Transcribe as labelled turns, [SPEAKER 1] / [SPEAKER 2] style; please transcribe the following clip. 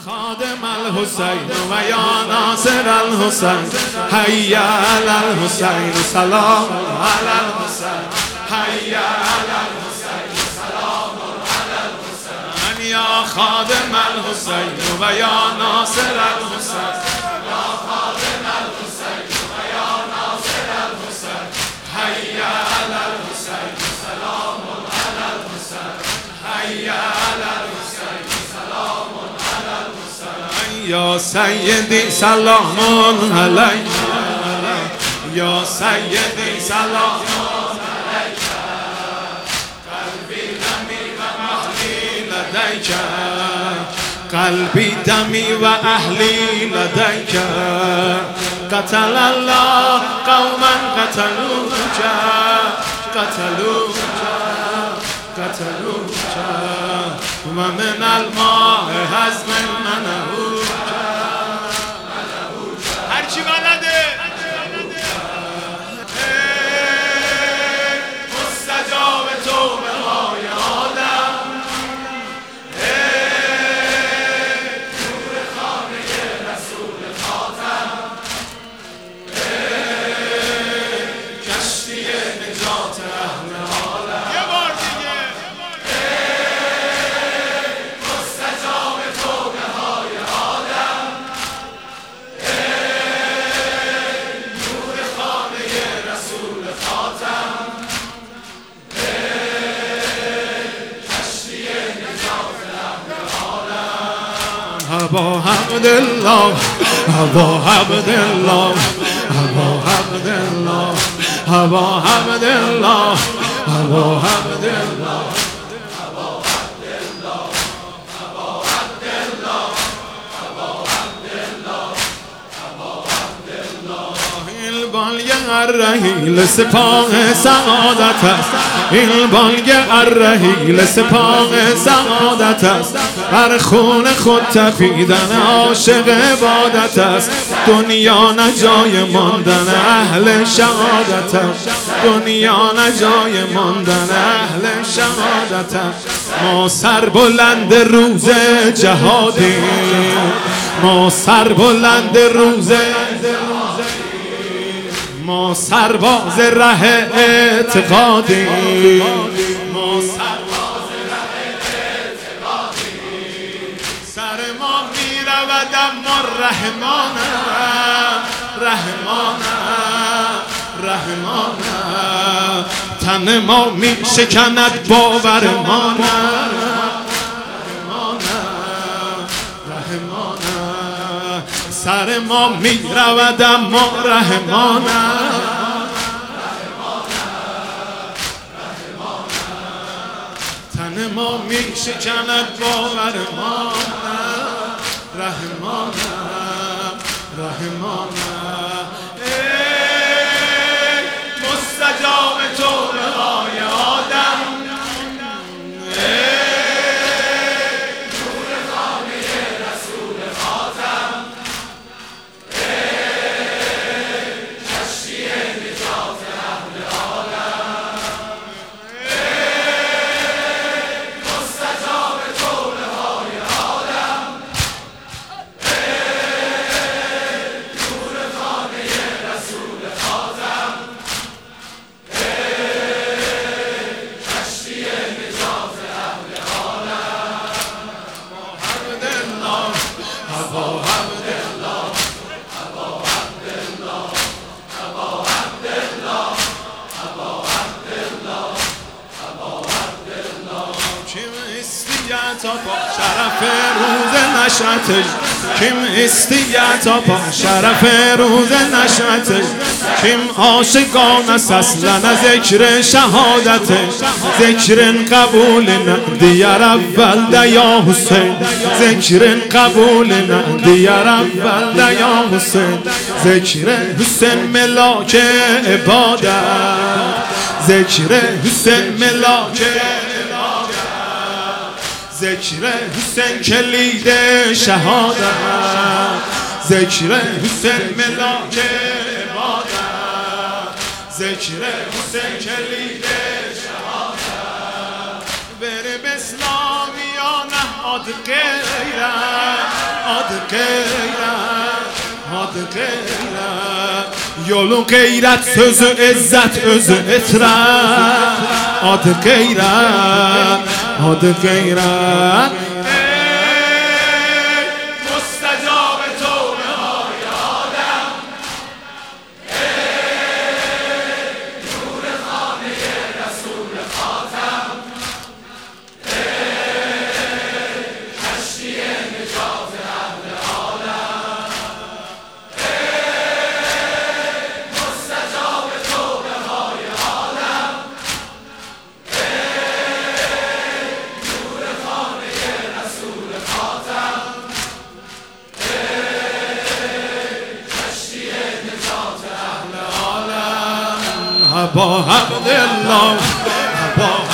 [SPEAKER 1] خادم الحسین و یا ناصر الحسین حی علی الحسین سلام علی الحسین حی علی الحسین سلام علی الحسین یا خادم الحسین و یا ناصر الحسین یا خادم الحسین و یا ناصر الحسین حی علی الحسین سلام علی الحسین حی علی الحسین سلام علی الحسین یا سیدی سلام علیک یا سیدی سلام علیک قلبی دمی و اهلی لدیک قتل الله قوما قتلوک و من الماء حزم منهوک هرچی بلده مستجاب توبه های آدم نور خانه رسول خاتم کشتی نجات اهل عالم یه بار دیگه مستجاب توبه های آدم نور خانه رسول خاتم ابا عبدالله ابا عبدالله ابا عبدالله ابا عبدالله ابا عبدالله این بالگ الرحیل سپاه سعادت است این بالگ الرحیل سپاه سعادت است بر خون خود تپیدن عاشق عبادت است دنیا نه جای ماندن اهل شهادت است دنیا نه جای ماندن اهل شهادت است ما سربلند روز جهادیم ما سربلند روز ما سرباز ره اعتقادیم ما سرباز ره اعتقادیم سر ما می رود اما رحمانه تن ما می شکند باورمانه سر ما می رود اما رحمانه تن ما می شکند باورمانه رحمانه ای مستجاب توبه های آدم نور خانه رسول خاتم کشتی نجات اهل عالم مستجاب توبه های آدم نور خانه رسول خاتم کشتی نجات اهل عالم ابا عبدالله ابا عبدالله ابا عبدالله ابا عبدالله ابا عبدالله kim istəyər tapa şərəf روز نشأتش kim istəyər tapa şərəf روز نشأتش kim عاشقان است اصلا ذکر شهادتش ذکر قبول ندیار اول دیا حسین ذکر قبول ندیار اول دیا حسین ذکر حسین ملاک عبادت ذکر حسین ملاک ذکر حسین کلید شهادت ذکر حسین ملاک عبادت ذکر حسین کلید شهادت بر به اسلامیان نهاد غیرت Yolun qeyrət, sözü izzət, özü itirət. Adı qeyrət, adı qeyrət. Ey müstəcab tövbəhay Adəm, ey nur xanə Rəsul Xatəm, ey kəşfi nicat əhl aləm. با حق الله با